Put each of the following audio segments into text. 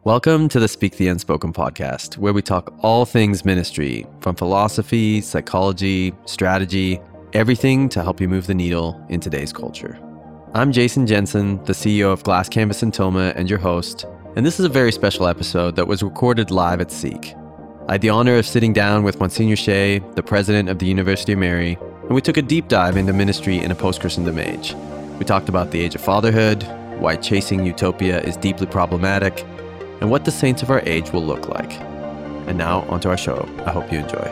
Welcome to the Speak the Unspoken podcast, where we talk all things ministry, from philosophy, psychology, strategy, everything to help you move the needle in today's culture. I'm Jason Jensen, the CEO of Glass Canvas and Toma, and your host, and this is a very special episode that was recorded live at Seek. I had the honor of sitting down with Monsignor Shea, the president of the University of Mary, and we took a deep dive into ministry in a post-Christendom age. We talked about the age of fatherhood, why chasing utopia is deeply problematic, and what the saints of our age will look like. And now, onto our show. I hope you enjoy.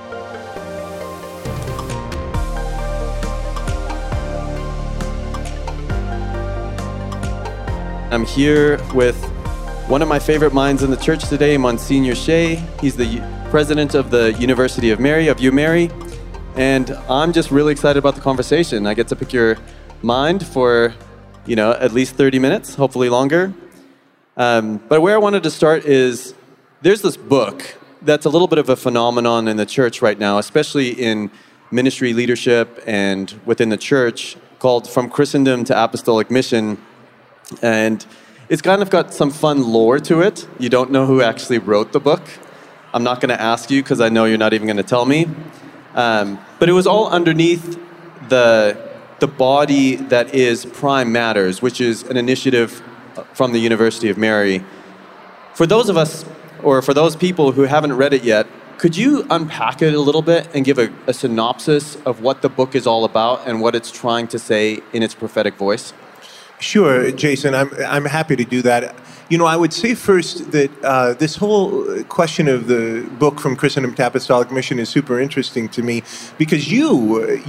I'm here with one of my favorite minds in the church today, Monsignor Shea. He's the president of the University of Mary, of UMary. And I'm just really excited about the conversation. I get to pick your mind for, at least 30 minutes, hopefully longer. But where I wanted to start is, there's this book that's a little bit of a phenomenon in the church right now, especially in ministry leadership and within the church, called From Christendom to Apostolic Mission. And it's kind of got some fun lore to it. You don't know who actually wrote the book. I'm not going to ask you because I know you're not even going to tell me. But it was all underneath the body that is Prime Matters, which is an initiative from the University of Mary. For those of us, or for those people who haven't read it yet, could you unpack it a little bit and give a synopsis of what the book is all about and what it's trying to say in its prophetic voice? Sure, Jason, I'm happy to do that. I would say first that this whole question of the book From Christendom to Apostolic Mission is super interesting to me because you,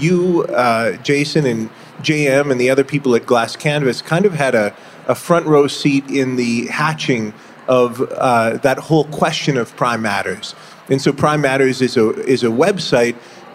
Jason, and JM and the other people at Glass Canvas kind of had a front row seat in the hatching of that whole question of Prime Matters. And so Prime Matters is a website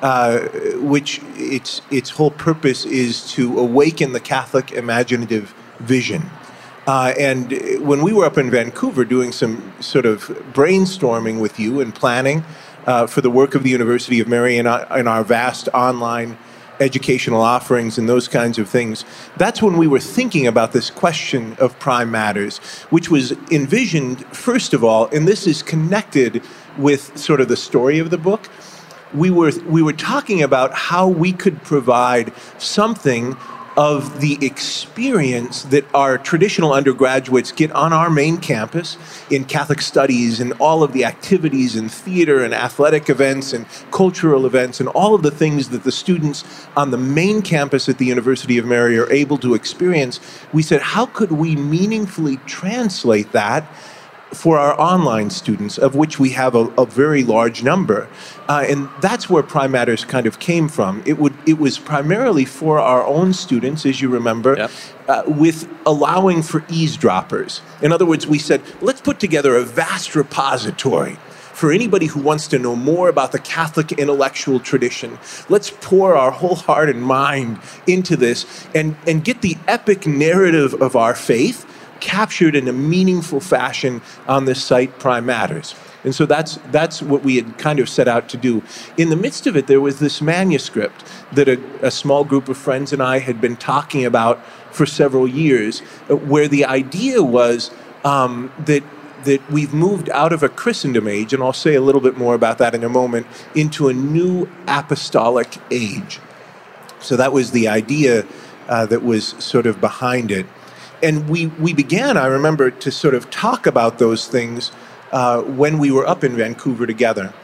which its whole purpose is to awaken the Catholic imaginative vision. And when we were up in Vancouver doing some sort of brainstorming with you and planning for the work of the University of Mary and our vast online educational offerings and those kinds of things, that's when we were thinking about this question of Prime Matters, which was envisioned, first of all, and this is connected with sort of the story of the book. We were talking about how we could provide something of the experience that our traditional undergraduates get on our main campus in Catholic studies and all of the activities and theater and athletic events and cultural events and all of the things that the students on the main campus at the University of Mary are able to experience. We said, how could we meaningfully translate that for our online students, of which we have a very large number? And that's where Prime Matters kind of came from. It was primarily for our own students, as you remember, yep. With allowing for eavesdroppers. In other words, we said, let's put together a vast repository for anybody who wants to know more about the Catholic intellectual tradition. Let's pour our whole heart and mind into this and get the epic narrative of our faith captured in a meaningful fashion on this site, Prime Matters. And so that's what we had kind of set out to do. In the midst of it, there was this manuscript that a small group of friends and I had been talking about for several years, where the idea was that we've moved out of a Christendom age, and I'll say a little bit more about that in a moment, into a new apostolic age. So that was the idea that was sort of behind it. And we began, I remember, to sort of talk about those things when we were up in Vancouver together.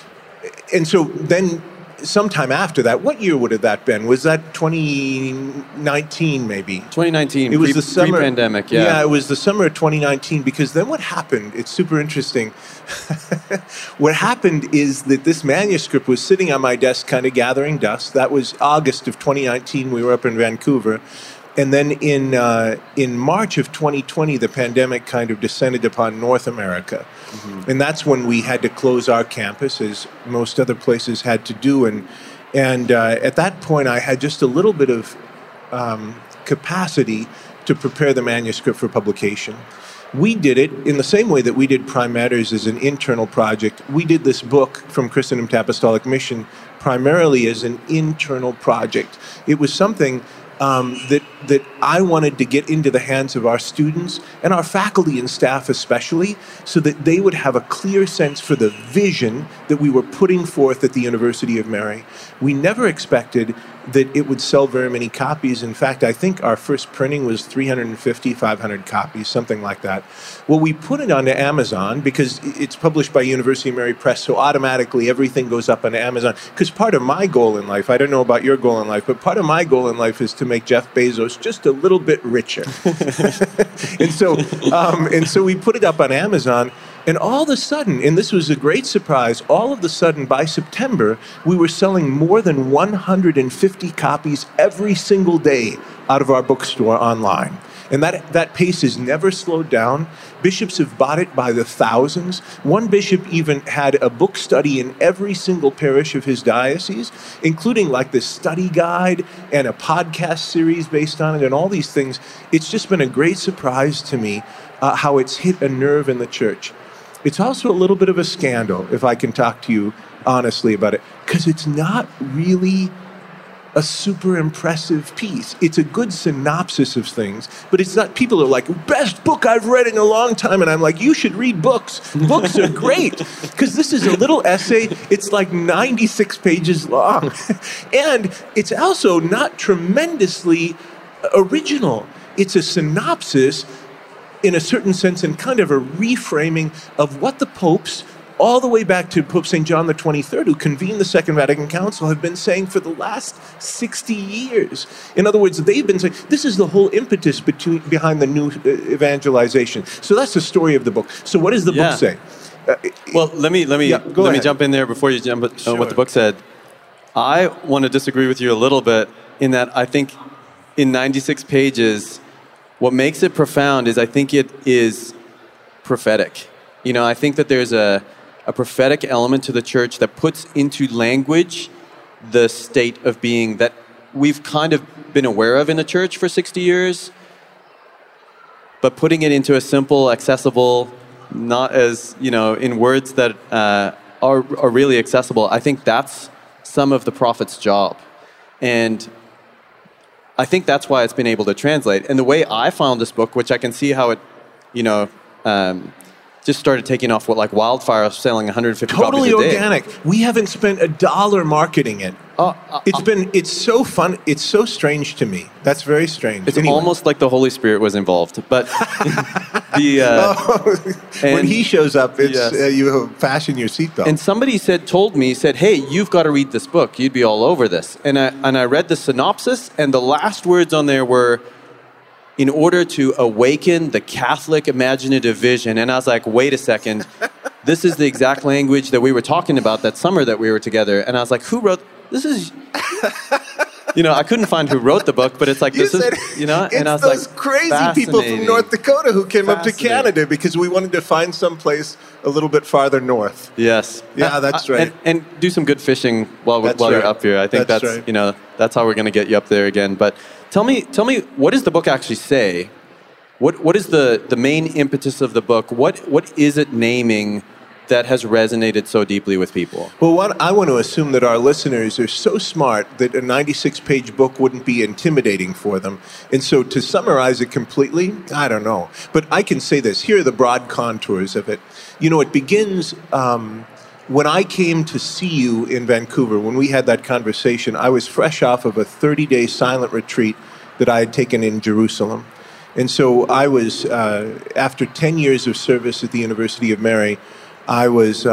And so then sometime after that, what year would have that been? Was that 2019 maybe? 2019, it was the summer, pre-pandemic, yeah. Yeah, it was the summer of 2019, because then what happened, it's super interesting. What happened is that this manuscript was sitting on my desk kind of gathering dust. That was August of 2019, we were up in Vancouver. And then in March of 2020, the pandemic kind of descended upon North America. Mm-hmm. And that's when we had to close our campus, as most other places had to do. And at that point, I had just a little bit of capacity to prepare the manuscript for publication. We did it in the same way that we did Prime Matters as an internal project. We did this book, From Christendom to Apostolic Mission, primarily as an internal project. It was something that I wanted to get into the hands of our students and our faculty and staff especially, so that they would have a clear sense for the vision that we were putting forth at the University of Mary. We never expected that it would sell very many copies. In fact, I think our first printing was 350, 500 copies, something like that. Well, we put it onto Amazon because it's published by University of Mary Press, so automatically everything goes up on Amazon. Because part of my goal in life, I don't know about your goal in life, but part of my goal in life is to make Jeff Bezos just a little bit richer. and so we put it up on Amazon. And all of a sudden, and this was a great surprise, all of a sudden by September, we were selling more than 150 copies every single day out of our bookstore online. And that pace has never slowed down. Bishops have bought it by the thousands. One bishop even had a book study in every single parish of his diocese, including like this study guide and a podcast series based on it and all these things. It's just been a great surprise to me how it's hit a nerve in the church. It's also a little bit of a scandal, if I can talk to you honestly about it, because it's not really a super impressive piece. It's a good synopsis of things, but it's not, people are like, best book I've read in a long time, and I'm like, you should read books. Books are great, because this is a little essay. It's like 96 pages long, and it's also not tremendously original. It's a synopsis in a certain sense, and kind of a reframing of what the popes, all the way back to Pope St. John the 23rd, who convened the Second Vatican Council, have been saying for the last 60 years. In other words, they've been saying, this is the whole impetus behind the new evangelization. So that's the story of the book. So what does the book say? Well, let me jump in there before you jump on what the book said. I want to disagree with you a little bit in that I think in 96 pages, what makes it profound is I think it is prophetic. You know, I think that there's a prophetic element to the church that puts into language the state of being that we've kind of been aware of in the church for 60 years, but putting it into a simple, accessible, not as, you know, in words that are really accessible. I think that's some of the prophet's job. And I think that's why it's been able to translate. And the way I found this book, which I can see how it, you know, just started taking off like wildfire, selling 150 copies a day. Totally organic. We haven't spent $1 marketing it. It's so fun. It's so strange to me. That's very strange. It's almost like the Holy Spirit was involved. But when he shows up, it's you fasten your seatbelt. And somebody told me, hey, you've got to read this book. You'd be all over this. And I read the synopsis, and the last words on there were, in order to awaken the Catholic imaginative vision. And I was like, wait a second. This is the exact language that we were talking about that summer that we were together. And I was like, who wrote this? Is, you know, I couldn't find who wrote the book, but it's like, this is, you know, and I was those like, crazy people from North Dakota who came up to Canada because we wanted to find some place a little bit farther north. Yes. Yeah, that's right. And do some good fishing while you're up here. I think that's right. You know, that's how we're going to get you up there again. But tell me, what does the book actually say? What is the main impetus of the book? What is it naming that has resonated so deeply with people? Well, I want to assume that our listeners are so smart that a 96-page book wouldn't be intimidating for them. And so to summarize it completely, I don't know. But I can say this. Here are the broad contours of it. You know, it begins when I came to see you in Vancouver. When we had that conversation, I was fresh off of a 30-day silent retreat that I had taken in Jerusalem. And so I was, after 10 years of service at the University of Mary, I was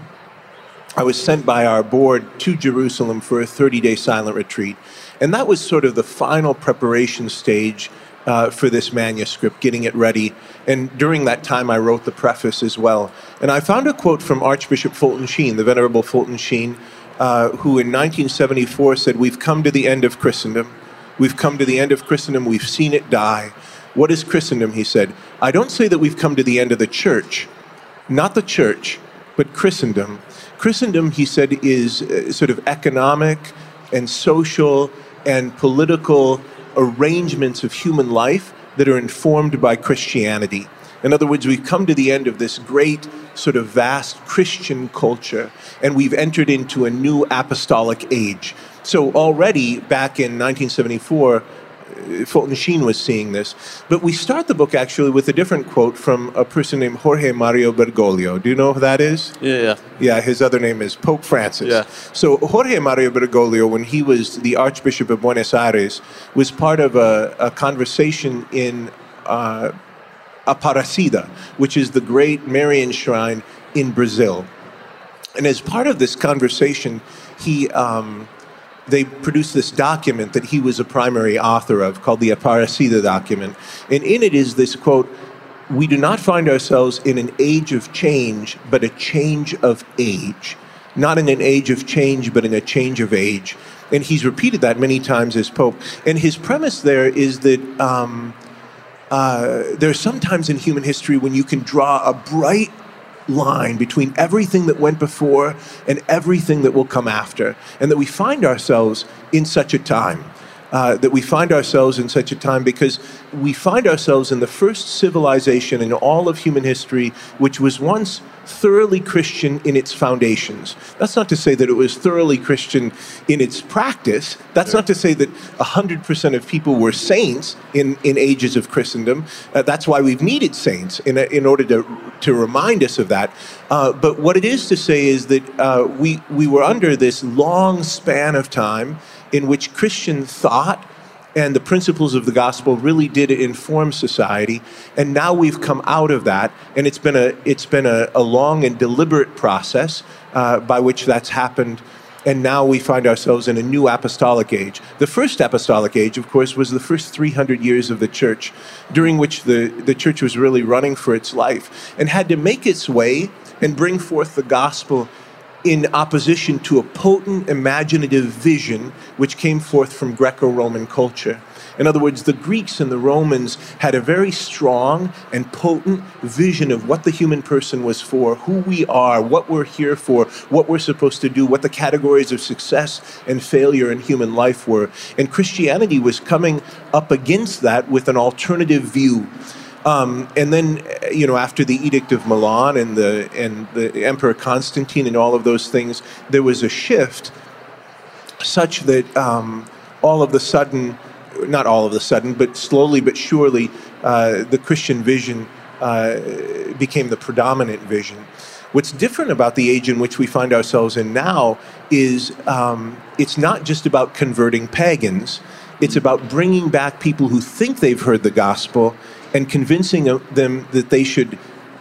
sent by our board to Jerusalem for a 30-day silent retreat. And that was sort of the final preparation stage for this manuscript, getting it ready. And during that time, I wrote the preface as well. And I found a quote from Archbishop Fulton Sheen, the Venerable Fulton Sheen, who in 1974 said, "We've come to the end of Christendom. We've come to the end of Christendom. We've seen it die. What is Christendom?" He said. "I don't say that we've come to the end of the church. Not the church, but Christendom." Christendom, he said, is sort of economic and social and political arrangements of human life that are informed by Christianity. In other words, we've come to the end of this great sort of vast Christian culture, and we've entered into a new apostolic age. So already back in 1974, Fulton Sheen was seeing this. But we start the book actually with a different quote from a person named Jorge Mario Bergoglio. Do you know who that is? Yeah. Yeah, his other name is Pope Francis. Yeah. So Jorge Mario Bergoglio, when he was the Archbishop of Buenos Aires, was part of a conversation in Aparecida, which is the great Marian shrine in Brazil. And as part of this conversation, they produced this document that he was a primary author of called the Aparecida document. And in it is this quote, "We do not find ourselves in an age of change, but a change of age. Not in an age of change, but in a change of age." And he's repeated that many times as Pope. And his premise there is that there's sometimes in human history when you can draw a bright line between everything that went before and everything that will come after, and that we find ourselves in such a time. Because we find ourselves in the first civilization in all of human history, which was once thoroughly Christian in its foundations. That's not to say that it was thoroughly Christian in its practice. That's not to say that 100% of people were saints in ages of Christendom. That's why we've needed saints in order to remind us of that. But what it is to say is that we were under this long span of time in which Christian thought and the principles of the gospel really did inform society, and now we've come out of that, and it's been a long and deliberate process by which that's happened, and now we find ourselves in a new apostolic age. The first apostolic age, of course, was the first 300 years of the church, during which the church was really running for its life and had to make its way and bring forth the gospel in opposition to a potent imaginative vision which came forth from Greco-Roman culture. In other words, the Greeks and the Romans had a very strong and potent vision of what the human person was for, who we are, what we're here for, what we're supposed to do, what the categories of success and failure in human life were. And Christianity was coming up against that with an alternative view. And then, after the Edict of Milan and the Emperor Constantine and all of those things, there was a shift such that all of the sudden, not all of the sudden, but slowly but surely, the Christian vision became the predominant vision. What's different about the age in which we find ourselves in now is it's not just about converting pagans. It's about bringing back people who think they've heard the gospel and convincing them that they should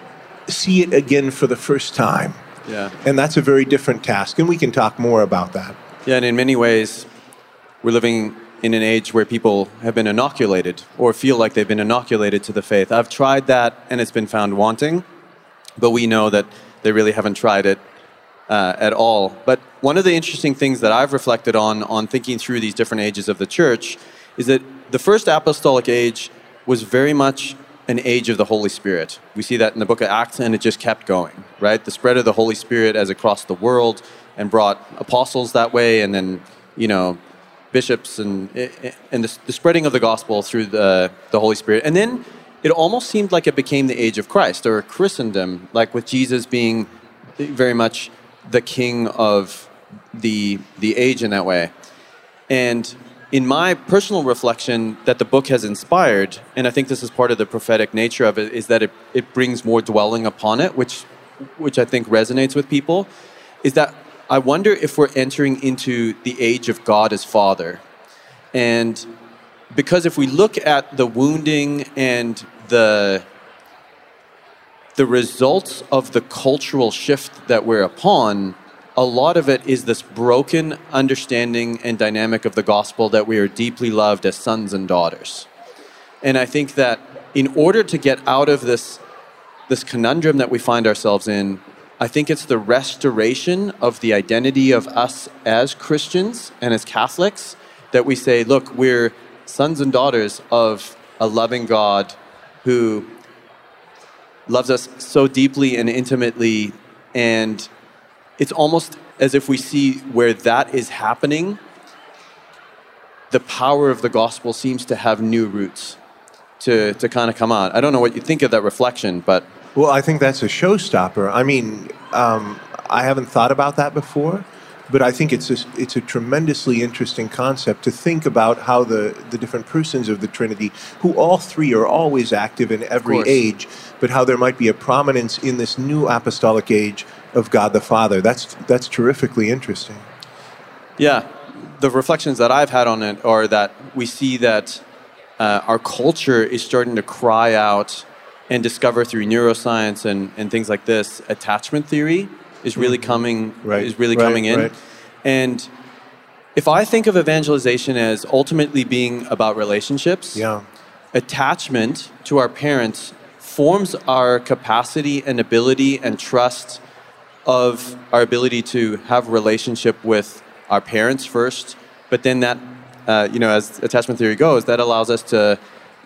see it again for the first time. Yeah. And that's a very different task, and we can talk more about that. Yeah, and in many ways, we're living in an age where people have been inoculated or feel like they've been inoculated to the faith. I've tried that, and it's been found wanting, but we know that they really haven't tried it at all. But one of the interesting things that I've reflected on thinking through these different ages of the church is that the first apostolic age was very much an age of the Holy Spirit. We see that in the book of Acts, and it just kept going, right? The spread of the Holy Spirit as across the world, and brought apostles that way, and then, bishops, and the spreading of the gospel through the Holy Spirit. And then it almost seemed like it became the age of Christ, or Christendom, like with Jesus being very much the king of the age in that way. And in my personal reflection that the book has inspired, and I think this is part of the prophetic nature of it, is that it brings more dwelling upon it, which I think resonates with people, is that I wonder if we're entering into the age of God as Father. And because if we look at the wounding and the results of the cultural shift that we're upon, a lot of it is this broken understanding and dynamic of the gospel that we are deeply loved as sons and daughters. And I think that in order to get out of this conundrum that we find ourselves in, I think it's the restoration of the identity of us as Christians and as Catholics, that we say, look, we're sons and daughters of a loving God who loves us so deeply and intimately, and it's almost as if we see where that is happening, the power of the gospel seems to have new roots to kind of come out. I don't know what you think of that reflection, but... Well, I think that's a showstopper. I mean, I haven't thought about that before, But I think it's a tremendously interesting concept to think about how the different persons of the Trinity, who all three are always active in every age, but how there might be a prominence in this new apostolic age of God the Father. That's terrifically interesting. Yeah, the reflections that I've had on it are that we see that our culture is starting to cry out and discover through neuroscience and things like this, attachment theory is really coming in. Right. And if I think of evangelization as ultimately being about relationships, attachment to our parents forms our capacity and ability and trust of our ability to have relationship with our parents first, but then that, as attachment theory goes, that allows us to,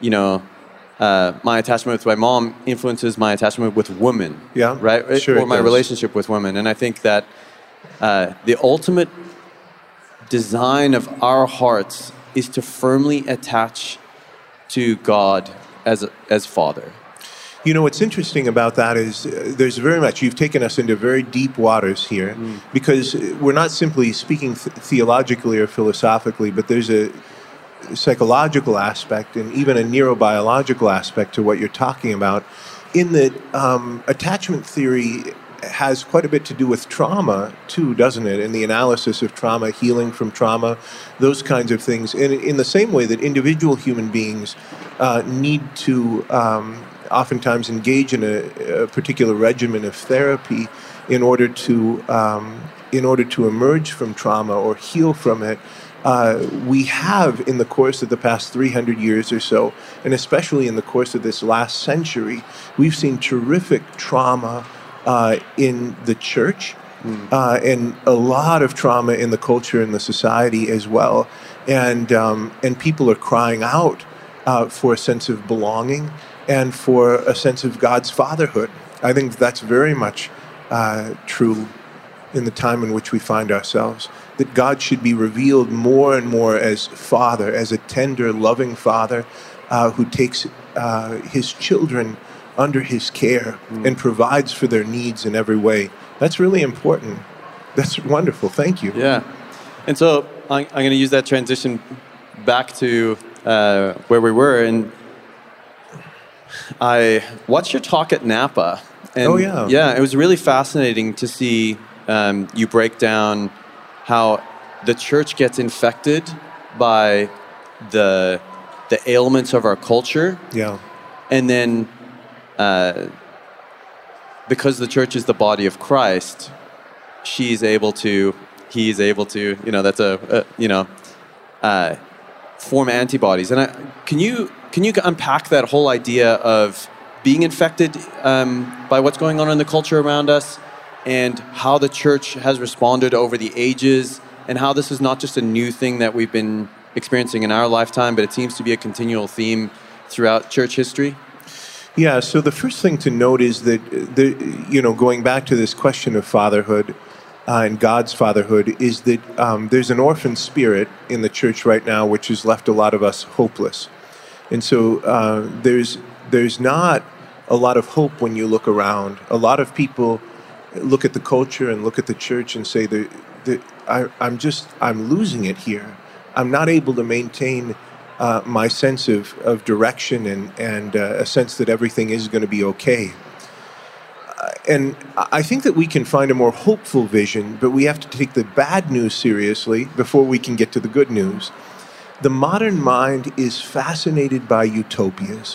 my attachment with my mom influences my attachment with women, right? Sure, or my relationship with women. And I think that the ultimate design of our hearts is to firmly attach to God as Father. What's interesting about that is there's very much, you've taken us into very deep waters here, because we're not simply speaking theologically or philosophically, but there's a psychological aspect and even a neurobiological aspect to what you're talking about, in that attachment theory has quite a bit to do with trauma too, doesn't it? And the analysis of trauma, healing from trauma, those kinds of things. And in the same way that individual human beings need to oftentimes engage in a particular regimen of therapy in order to emerge from trauma or heal from it. We have, in the course of the past 300 years or so, and especially in the course of this last century, we've seen terrific trauma in the church, and a lot of trauma in the culture and the society as well. And people are crying out for a sense of belonging and for a sense of God's fatherhood. I think that's very much true in the time in which we find ourselves, that God should be revealed more and more as Father, as a tender, loving Father who takes his children under his care and provides for their needs in every way. That's really important. That's wonderful. Thank you. Yeah. And so I'm going to use that transition back to where we were. And I watched your talk at Napa. And yeah, it was really fascinating to see you break down how the church gets infected by the ailments of our culture. Yeah. And then because the church is the body of Christ, he's able to, form antibodies. And can you unpack that whole idea of being infected by what's going on in the culture around us, and how the church has responded over the ages, and how this is not just a new thing that we've been experiencing in our lifetime, but it seems to be a continual theme throughout church history? Yeah, so the first thing to note is that, going back to this question of fatherhood and God's fatherhood, is that there's an orphan spirit in the church right now which has left a lot of us hopeless. And so there's not a lot of hope when you look around. A lot of people look at the culture and look at the church and say I'm losing it here. I'm not able to maintain my sense of direction and a sense that everything is going to be okay. And I think that we can find a more hopeful vision, but we have to take the bad news seriously before we can get to the good news. The modern mind is fascinated by utopias.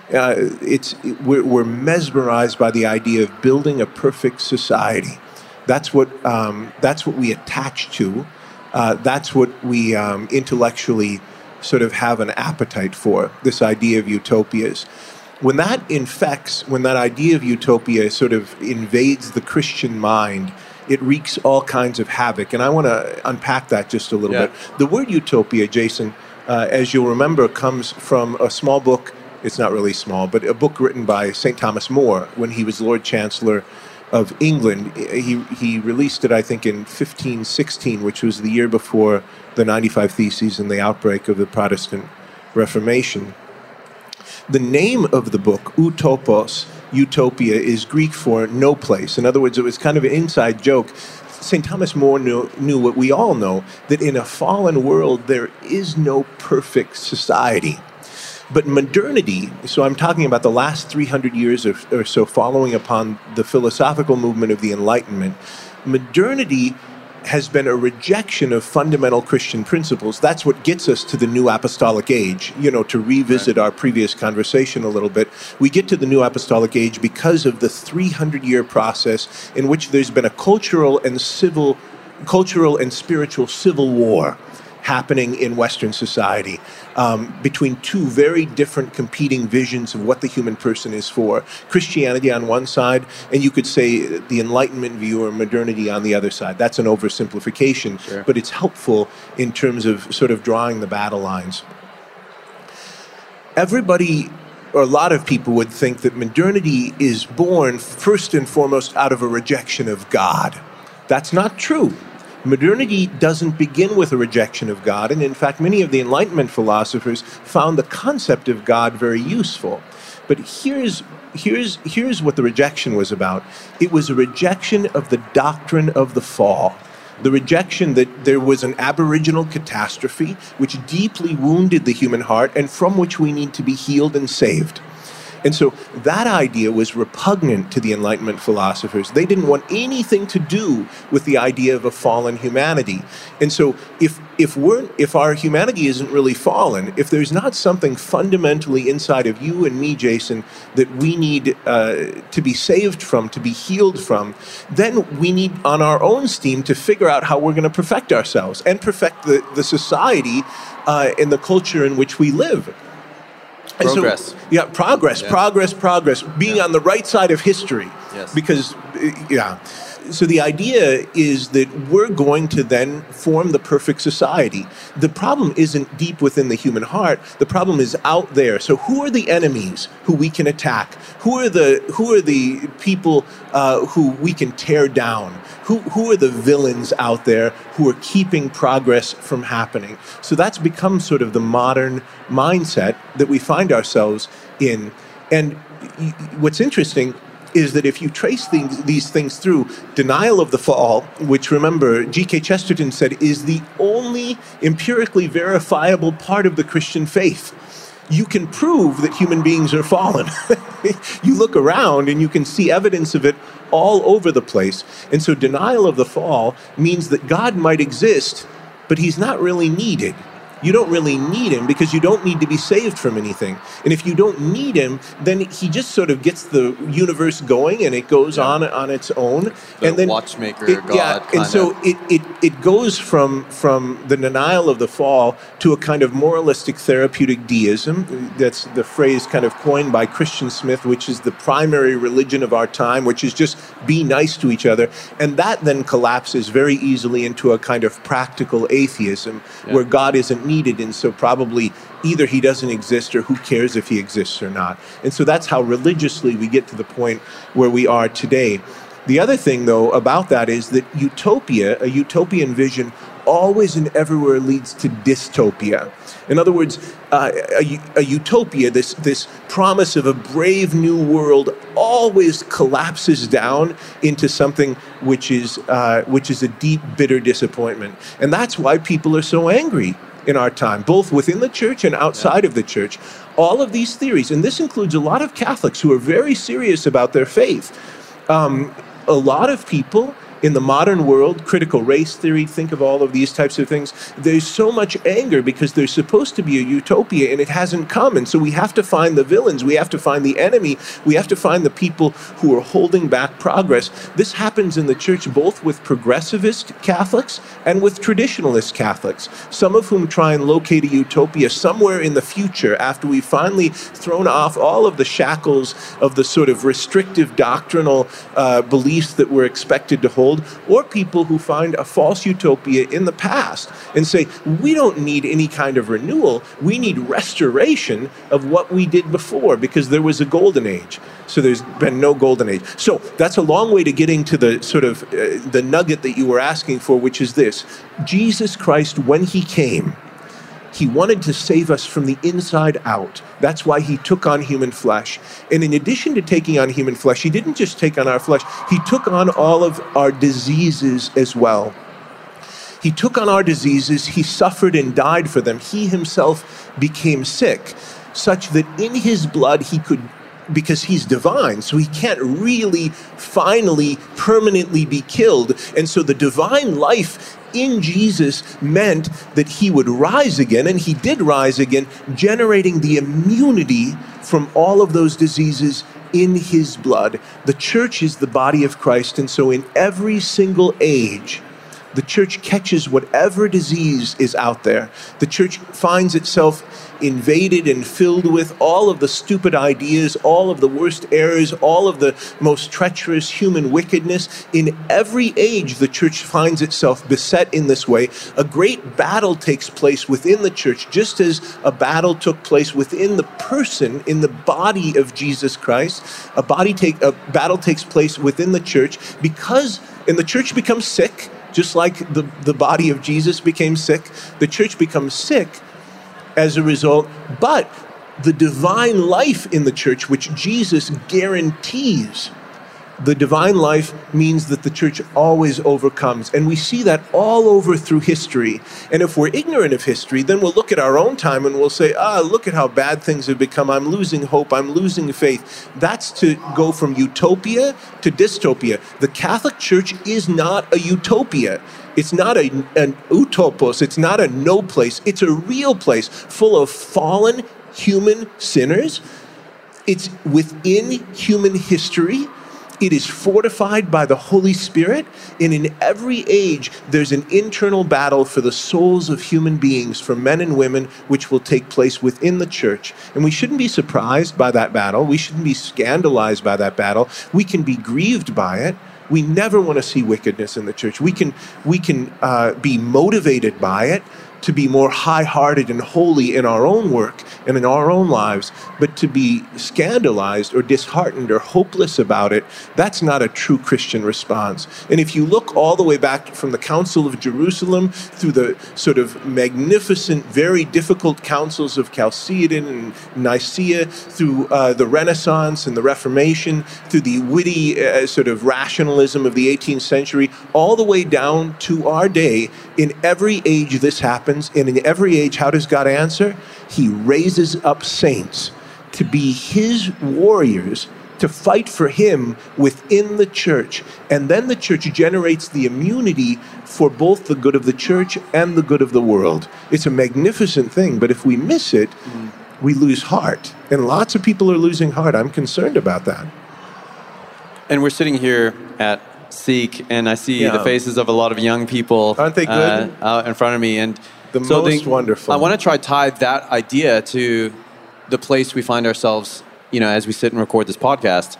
We're mesmerized by the idea of building a perfect society. That's what we attach to. That's what we intellectually sort of have an appetite for, this idea of utopias. When that idea of utopia sort of invades the Christian mind, it wreaks all kinds of havoc. And I want to unpack that just a little bit. The word utopia, Jason, as you'll remember, comes from a small book. It's not really small, but a book written by St. Thomas More when he was Lord Chancellor of England. He released it, I think, in 1516, which was the year before the 95 Theses and the outbreak of the Protestant Reformation. The name of the book, Utopos, utopia, is Greek for no place. In other words, it was kind of an inside joke St. Thomas More knew what we all know, that in a fallen world, there is no perfect society. But modernity, so I'm talking about the last 300 years or so following upon the philosophical movement of the Enlightenment, modernity has been a rejection of fundamental Christian principles. That's what gets us to the New Apostolic Age. To revisit our previous conversation a little bit, we get to the New Apostolic Age because of the 300-year process in which there's been a cultural and spiritual civil war happening in Western society between two very different competing visions of what the human person is for. Christianity on one side, and you could say the Enlightenment view or modernity on the other side. That's an oversimplification, Sure. but it's helpful in terms of sort of drawing the battle lines. Everybody, or a lot of people, would think that modernity is born first and foremost out of a rejection of God. That's not true. Modernity doesn't begin with a rejection of God, and in fact, many of the Enlightenment philosophers found the concept of God very useful. But here's what the rejection was about. It was a rejection of the doctrine of the fall. The rejection that there was an aboriginal catastrophe which deeply wounded the human heart and from which we need to be healed and saved. And so that idea was repugnant to the Enlightenment philosophers. They didn't want anything to do with the idea of a fallen humanity. And so if our humanity isn't really fallen, if there's not something fundamentally inside of you and me, Jason, that we need to be saved from, to be healed from, then we need on our own steam to figure out how we're going to perfect ourselves and perfect the society and the culture in which we live. And Progress. So, yeah, progress. Being on the right side of history. Yes. Because, So the idea is that we're going to then form the perfect society. The problem isn't deep within the human heart. The problem is out there. So who are the enemies who we can attack? Who are the people who we can tear down? Who are the villains out there who are keeping progress from happening? So that's become sort of the modern mindset that we find ourselves in. And what's interesting is that if you trace these things through, denial of the fall, which, remember, G.K. Chesterton said is the only empirically verifiable part of the Christian faith. You can prove that human beings are fallen. You look around and you can see evidence of it all over the place. And so denial of the fall means that God might exist, but he's not really needed. You don't really need him because you don't need to be saved from anything. And if you don't need him, then he just sort of gets the universe going and it goes on its own. The and then watchmaker, God. Yeah, and so it goes from the denial of the fall to a kind of moralistic therapeutic deism. That's the phrase kind of coined by Christian Smith, which is the primary religion of our time, which is just be nice to each other. And that then collapses very easily into a kind of practical atheism where God isn't needed, and so probably either he doesn't exist or who cares if he exists or not. And so that's how religiously we get to the point where we are today. The other thing, though, about that is that utopia, a utopian vision, always and everywhere leads to dystopia. In other words, a utopia, this promise of a brave new world, always collapses down into something which is a deep, bitter disappointment. And that's why people are so angry in our time, both within the church and outside of the church. All of these theories, and this includes a lot of Catholics who are very serious about their faith. A lot of people in the modern world, critical race theory, think of all of these types of things. There's so much anger because there's supposed to be a utopia and it hasn't come. And so we have to find the villains. We have to find the enemy. We have to find the people who are holding back progress. This happens in the church both with progressivist Catholics and with traditionalist Catholics, some of whom try and locate a utopia somewhere in the future after we've finally thrown off all of the shackles of the sort of restrictive doctrinal beliefs that we're expected to hold, or people who find a false utopia in the past and say, we don't need any kind of renewal, we need restoration of what we did before because there was a golden age. So there's been no golden age. So that's a long way to getting to the sort of the nugget that you were asking for, which is this. Jesus Christ, when he came, He wanted to save us from the inside out. That's why he took on human flesh. And in addition to taking on human flesh, he didn't just take on our flesh, he took on all of our diseases as well. He took on our diseases, he suffered and died for them. He himself became sick, such that in his blood he could, because he's divine, so he can't really finally permanently be killed. And so the divine life in Jesus meant that he would rise again, and he did rise again, generating the immunity from all of those diseases in his blood. The church is the body of Christ, and so in every single age, the church catches whatever disease is out there. The church finds itself invaded and filled with all of the stupid ideas, all of the worst errors, all of the most treacherous human wickedness. In every age, the church finds itself beset in this way. A great battle takes place within the church, just as a battle took place within the person, in the body of Jesus Christ. A battle takes place within the church and the church becomes sick. Just like the body of Jesus became sick, the church becomes sick as a result. But the divine life in the church, which Jesus guarantees, the divine life means that the church always overcomes. And we see that all over through history. And if we're ignorant of history, then we'll look at our own time and we'll say, look at how bad things have become. I'm losing hope. I'm losing faith. That's to go from utopia to dystopia. The Catholic Church is not a utopia. It's not an utopos. It's not a no place. It's a real place full of fallen human sinners. It's within human history. It is fortified by the Holy Spirit, and in every age, there's an internal battle for the souls of human beings, for men and women, which will take place within the church. And we shouldn't be surprised by that battle. We shouldn't be scandalized by that battle. We can be grieved by it. We never want to see wickedness in the church. We can be motivated by it, to be more high-hearted and holy in our own work and in our own lives, but to be scandalized or disheartened or hopeless about it, that's not a true Christian response. And if you look all the way back from the Council of Jerusalem through the sort of magnificent, very difficult councils of Chalcedon and Nicaea, through the Renaissance and the Reformation, through the witty sort of rationalism of the 18th century, all the way down to our day, in every age this happens. And in every age, how does God answer? He raises up saints to be his warriors, to fight for him within the church. And then the church generates the immunity for both the good of the church and the good of the world. It's a magnificent thing, but if we miss it, we lose heart. And lots of people are losing heart. I'm concerned about that. And we're sitting here at Seek, and I see the faces of a lot of young people. Aren't they good? Out in front of me. And most wonderful. I want to tie that idea to the place we find ourselves, as we sit and record this podcast.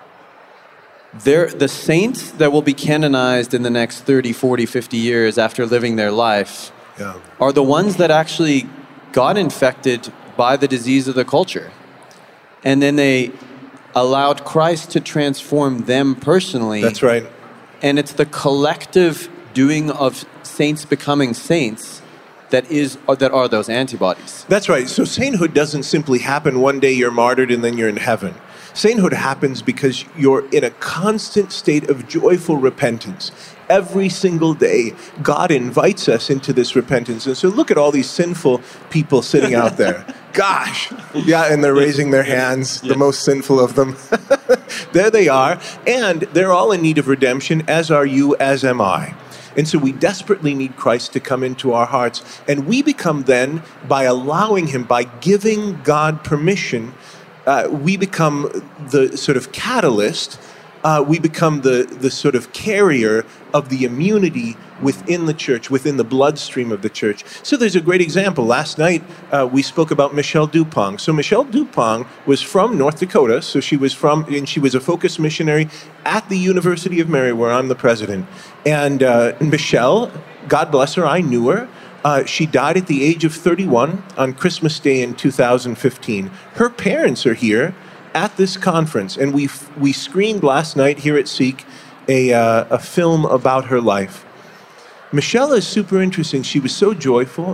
The saints that will be canonized in the next 30, 40, 50 years after living their life are the ones that actually got infected by the disease of the culture. And then they allowed Christ to transform them personally. That's right. And it's the collective doing of saints becoming saints that are those antibodies. That's right. So sainthood doesn't simply happen one day you're martyred and then you're in heaven. Sainthood happens because you're in a constant state of joyful repentance. Every single day, God invites us into this repentance. And so look at all these sinful people sitting out there. Gosh. Yeah, and they're raising their hands, the most sinful of them. There they are. And they're all in need of redemption, as are you, as am I. And so we desperately need Christ to come into our hearts. And we become then, by allowing him, by giving God permission, we become the sort of catalyst. We become the sort of carrier of the immunity within the church, within the bloodstream of the church. So there's a great example. Last night, we spoke about Michelle Dupont. So Michelle Dupont was from North Dakota. So she was a focus missionary at the University of Mary, where I'm the president. And Michelle, God bless her, I knew her. She died at the age of 31 on Christmas Day in 2015. Her parents are here at this conference, and we screened last night here at Seek a film about her life. Michelle is super interesting. She was so joyful.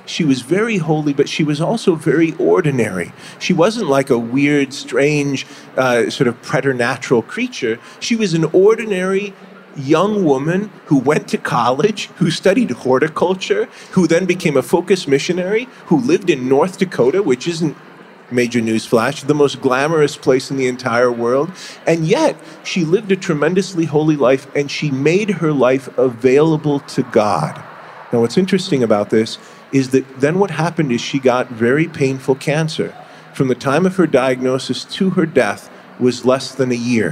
she was very holy, but she was also very ordinary. She wasn't like a weird, strange, sort of preternatural creature. She was an ordinary young woman who went to college, who studied horticulture, who then became a focus missionary, who lived in North Dakota, which isn't, major newsflash, the most glamorous place in the entire world. And yet, she lived a tremendously holy life, and she made her life available to God. Now, what's interesting about this is that then what happened is she got very painful cancer. From the time of her diagnosis to her death was less than a year.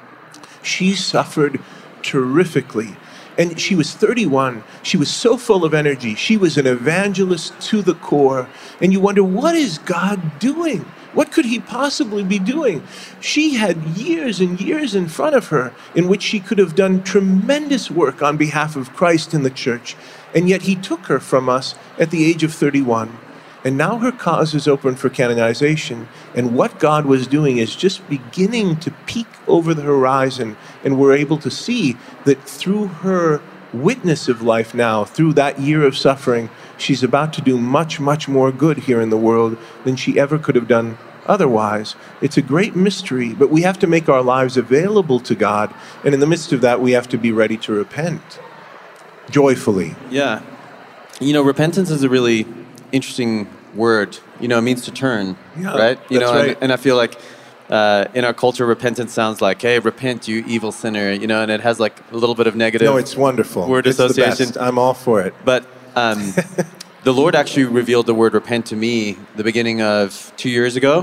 She suffered terrifically. And she was 31. She was so full of energy. She was an evangelist to the core. And you wonder, what is God doing? What could he possibly be doing? She had years and years in front of her in which she could have done tremendous work on behalf of Christ and the church. And yet he took her from us at the age of 31. And now her cause is open for canonization. And what God was doing is just beginning to peek over the horizon. And we're able to see that through her witness of life now, through that year of suffering, she's about to do much, much more good here in the world than she ever could have done otherwise. It's a great mystery, but we have to make our lives available to God. And in the midst of that, we have to be ready to repent joyfully. Yeah. You know, repentance is a really interesting word. You know, it means to turn, right? You know, right. And I feel like in our culture, repentance sounds like, hey, repent, you evil sinner, you know, and it has like a little bit of negative. No, it's wonderful. Word it's association. The best. I'm all for it. But the Lord actually revealed the word repent to me the beginning of 2 years ago.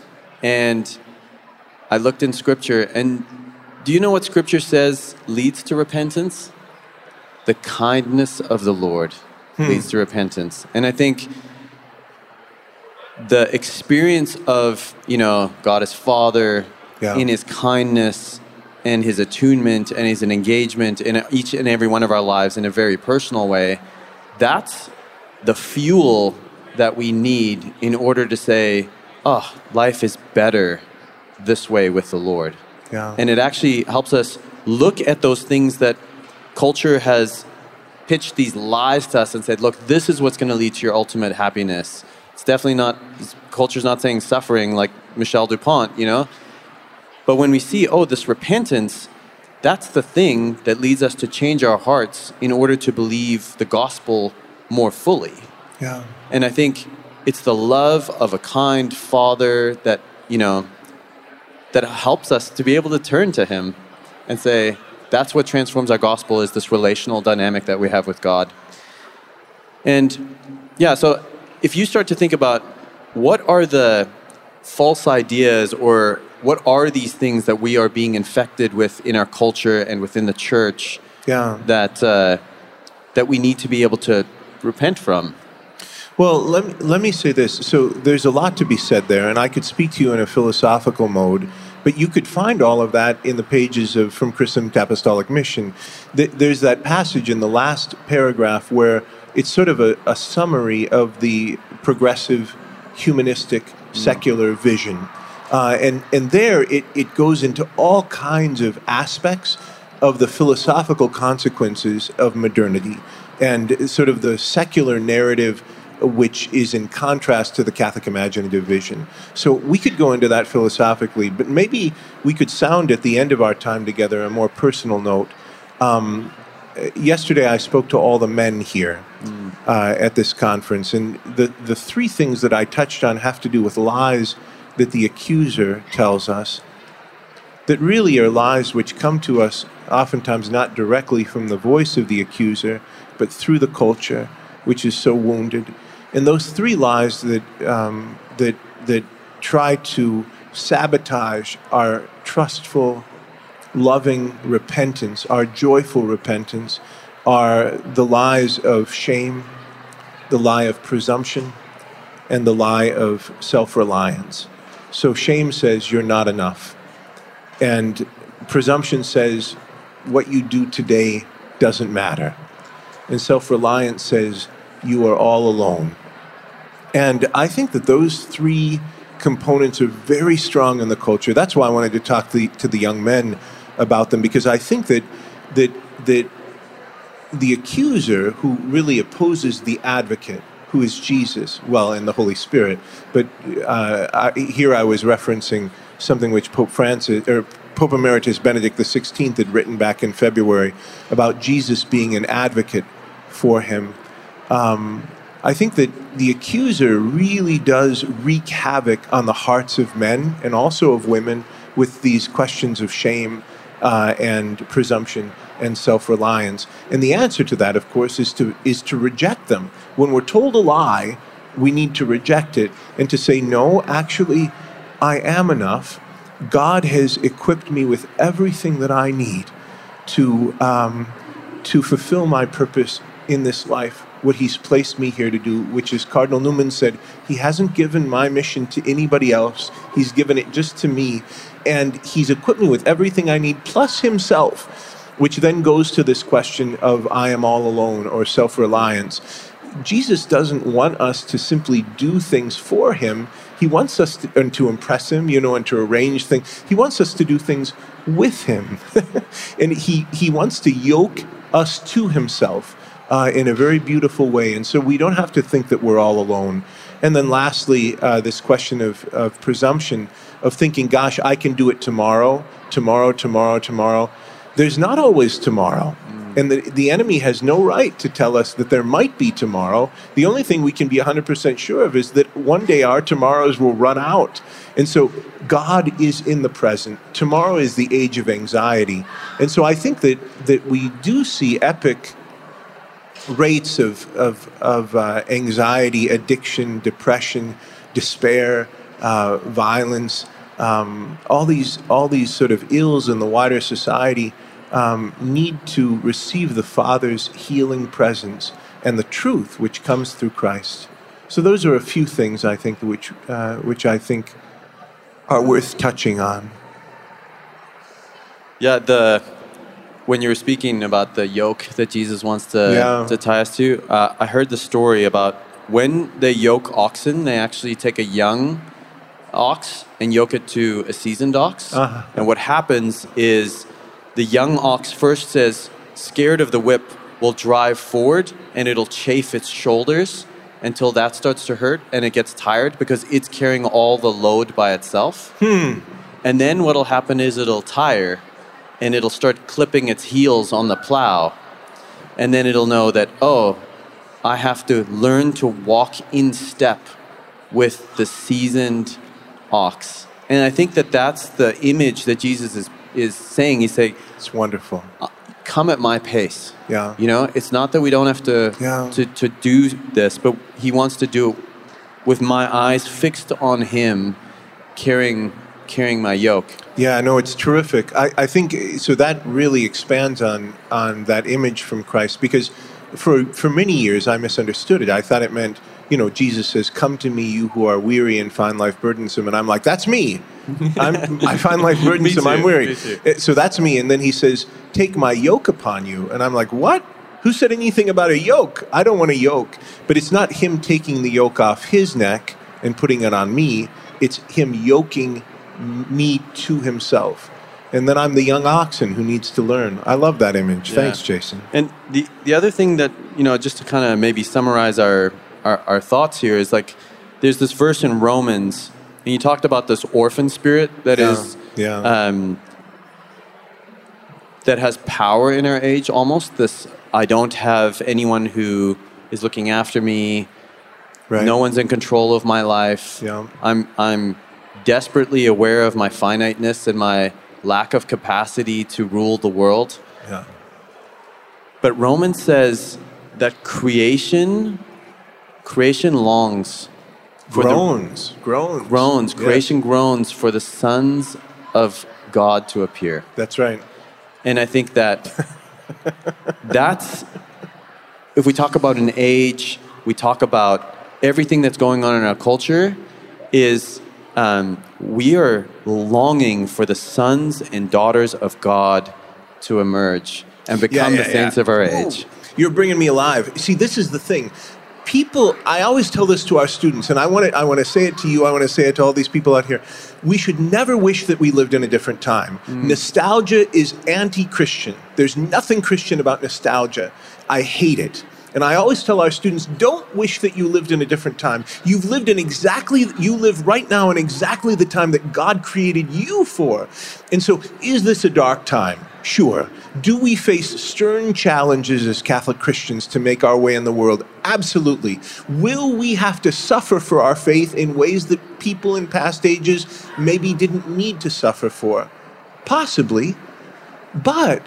And I looked in Scripture, and do you know what Scripture says leads to repentance? The kindness of the Lord leads to repentance. And I think the experience of, you know, God as Father in his kindness and his attunement and his engagement in each and every one of our lives in a very personal way, that's the fuel that we need in order to say, oh, life is better this way with the Lord. Yeah. And it actually helps us look at those things that culture has pitched these lies to us and said, look, this is what's going to lead to your ultimate happiness. It's definitely not, culture's not saying suffering like Michel Dupont, you know? But when we see, oh, this repentance, that's the thing that leads us to change our hearts in order to believe the gospel more fully. Yeah. And I think it's the love of a kind Father that, you know, that helps us to be able to turn to him and say, that's what transforms our gospel, is this relational dynamic that we have with God. And yeah, so if you start to think about what are the false ideas or what are these things that we are being infected with in our culture and within the church that we need to be able to repent from? Well, let me say this. So there's a lot to be said there, and I could speak to you in a philosophical mode, but you could find all of that in the pages of From Christendom to Apostolic Mission. There's that passage in the last paragraph where it's sort of a summary of the progressive, humanistic, secular vision. And there it goes into all kinds of aspects of the philosophical consequences of modernity and sort of the secular narrative, which is in contrast to the Catholic imaginative vision. So we could go into that philosophically, but maybe we could sound at the end of our time together a more personal note. Yesterday I spoke to all the men here at this conference, and the three things that I touched on have to do with lies that the accuser tells us, that really are lies which come to us oftentimes not directly from the voice of the accuser, but through the culture, which is so wounded. And those three lies that try to sabotage our trustful, loving repentance, our joyful repentance, are the lies of shame, the lie of presumption, and the lie of self-reliance. So shame says you're not enough. And presumption says what you do today doesn't matter. And self-reliance says you are all alone. And I think that those three components are very strong in the culture. That's why I wanted to talk to the young men about them, because I think that the accuser, who really opposes the advocate, who is Jesus, well, and the Holy Spirit. But here I was referencing something which Pope Emeritus Benedict XVI had written back in February about Jesus being an advocate for him. I think that the accuser really does wreak havoc on the hearts of men and also of women with these questions of shame and presumption and self-reliance. And the answer to that, of course, is to reject them. When we're told a lie, we need to reject it and to say, no, actually, I am enough. God has equipped me with everything that I need to fulfill my purpose in this life, what he's placed me here to do, which is Cardinal Newman said, he hasn't given my mission to anybody else. He's given it just to me. And he's equipped me with everything I need, plus himself, which then goes to this question of I am all alone or self-reliance. Jesus doesn't want us to simply do things for him. He wants us to impress him, and to arrange things. He wants us to do things with him. And he wants to yoke us to himself in a very beautiful way. And so we don't have to think that we're all alone. And then lastly, this question of presumption, of thinking, gosh, I can do it tomorrow. There's not always tomorrow. And the enemy has no right to tell us that there might be tomorrow. The only thing we can be 100% sure of is that one day our tomorrows will run out. And so God is in the present. Tomorrow is the age of anxiety. And so I think that we do see epic rates of anxiety, addiction, depression, despair, violence, all these sort of ills in the wider society need to receive the Father's healing presence and the truth which comes through Christ. So those are a few things I think which I think are worth touching on. Yeah, when you were speaking about the yoke that Jesus wants to tie us to, I heard the story about when they yoke oxen, they actually take a young ox and yoke it to a seasoned ox. And what happens is the young ox first says, scared of the whip, will drive forward and it'll chafe its shoulders until that starts to hurt and it gets tired because it's carrying all the load by itself. And then what'll happen is it'll tire and it'll start clipping its heels on the plow. And then it'll know that, oh, I have to learn to walk in step with the seasoned ox. And I think that that's the image that Jesus is saying. He's saying, it's wonderful. Come at my pace. Yeah. It's not that we don't have to do this, but he wants to do it with my eyes fixed on him, carrying my yoke. Yeah, no, it's terrific. I think so that really expands on that image from Christ, because for many years I misunderstood it. I thought it meant, Jesus says, come to me, you who are weary and find life burdensome. And I'm like, that's me. I find life burdensome, I'm weary. So that's me. And then he says, take my yoke upon you. And I'm like, what? Who said anything about a yoke? I don't want a yoke. But it's not him taking the yoke off his neck and putting it on me. It's him yoking me to himself. And then I'm the young oxen who needs to learn. I love that image. Yeah. Thanks, Jason. And the other thing that, just to kind of maybe summarize our thoughts here is like, there's this verse in Romans, and you talked about this orphan spirit that that has power in our age almost. This, I don't have anyone who is looking after me. Right. No one's in control of my life. Yeah. I'm desperately aware of my finiteness and my lack of capacity to rule the world. Yeah. But Romans says that creation longs for groans. Creation groans for the sons of God to appear. That's right. And I think that that's, if we talk about an age, we talk about everything that's going on in our culture, is we are longing for the sons and daughters of God to emerge and become the saints of our age. You're bringing me alive. See, this is the thing. People, I always tell this to our students, and I want to say it to you, I want to say it to all these people out here. We should never wish that we lived in a different time. Nostalgia is anti-Christian. There's nothing Christian about nostalgia. I hate it. And I always tell our students, don't wish that you lived in a different time. You live right now in exactly the time that God created you for. And so, is this a dark time? Sure. Do we face stern challenges as Catholic Christians to make our way in the world? Absolutely. Will we have to suffer for our faith in ways that people in past ages maybe didn't need to suffer for? Possibly. But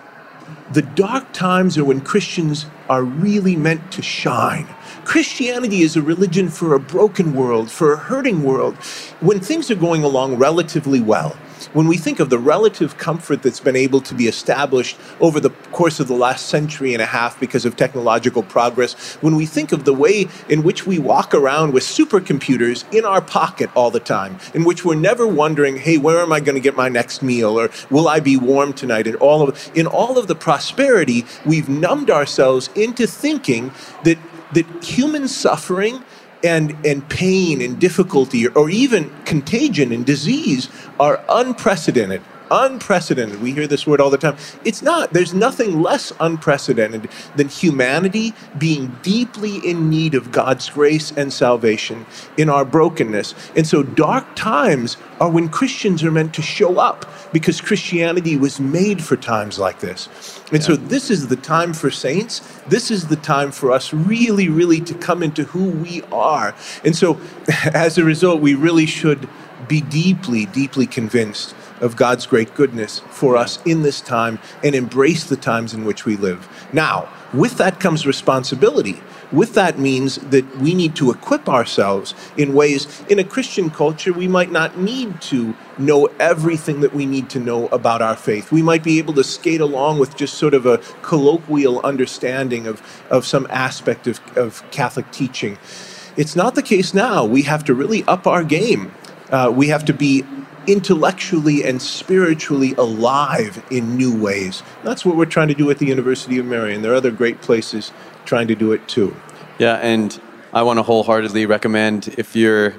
the dark times are when Christians are really meant to shine. Christianity is a religion for a broken world, for a hurting world. When things are going along relatively well, when we think of the relative comfort that's been able to be established over the course of the last century and a half because of technological progress, when we think of the way in which we walk around with supercomputers in our pocket all the time, in which we're never wondering, hey, where am I going to get my next meal, or will I be warm tonight? In all of the prosperity, we've numbed ourselves into thinking that human suffering and pain and difficulty, or even contagion and disease, are unprecedented. Unprecedented. We hear this word all the time. It's not. There's nothing less unprecedented than humanity being deeply in need of God's grace and salvation in our brokenness. And so dark times are when Christians are meant to show up, because Christianity was made for times like this. And so this is the time for saints. This is the time for us really, really to come into who we are. And so as a result, we really should be deeply, deeply convinced of God's great goodness for us in this time and embrace the times in which we live. Now, with that comes responsibility. With that means that we need to equip ourselves in ways, in a Christian culture, we might not need to know everything that we need to know about our faith. We might be able to skate along with just sort of a colloquial understanding of some aspect of Catholic teaching. It's not the case now. We have to really up our game. We have to be intellectually and spiritually alive in new ways. That's what we're trying to do at the University of Mary, and there are other great places trying to do it too. Yeah, and I want to wholeheartedly recommend, if this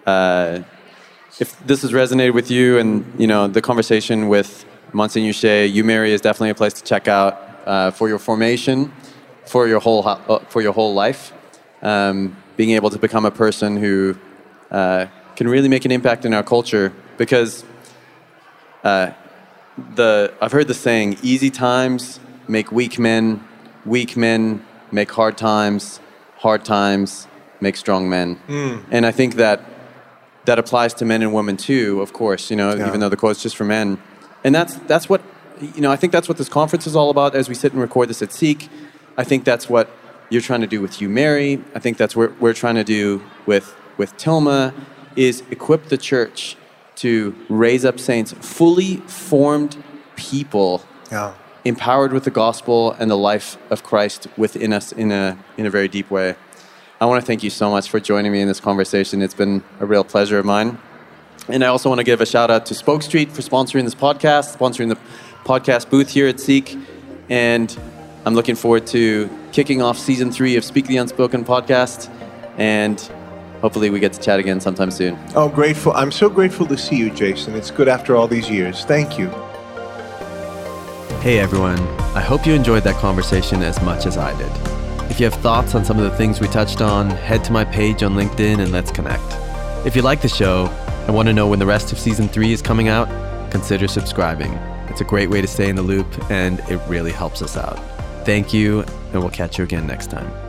has resonated with you, and the conversation with Monsignor Shea, UMary is definitely a place to check out for your formation, for your whole life, being able to become a person who can really make an impact in our culture. Because I've heard the saying, easy times make weak men make hard times make strong men. And I think that applies to men and women too, of course, even though the quote's just for men. And that's what, I think that's what this conference is all about as we sit and record this at Seek. I think that's what you're trying to do with UMary. I think that's what we're trying to do with Tilma, is equip the church to raise up saints, fully formed people, empowered with the gospel and the life of Christ within us in a very deep way. I want to thank you so much for joining me in this conversation. It's been a real pleasure of mine. And I also want to give a shout out to Spoke Street for sponsoring this podcast, sponsoring the podcast booth here at Seek. And I'm looking forward to kicking off season 3 of Speak the Unspoken podcast. And hopefully we get to chat again sometime soon. Oh, grateful. I'm so grateful to see you, Jason. It's good after all these years. Thank you. Hey, everyone. I hope you enjoyed that conversation as much as I did. If you have thoughts on some of the things we touched on, head to my page on LinkedIn and let's connect. If you like the show and want to know when the rest of season 3 is coming out, consider subscribing. It's a great way to stay in the loop, and it really helps us out. Thank you, and we'll catch you again next time.